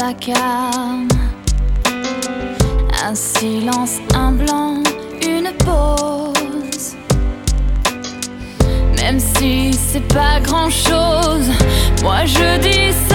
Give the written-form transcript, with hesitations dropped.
vacarme. Un silence, un blanc, une pause. Même si c'est pas grand chose, moi je dis ça.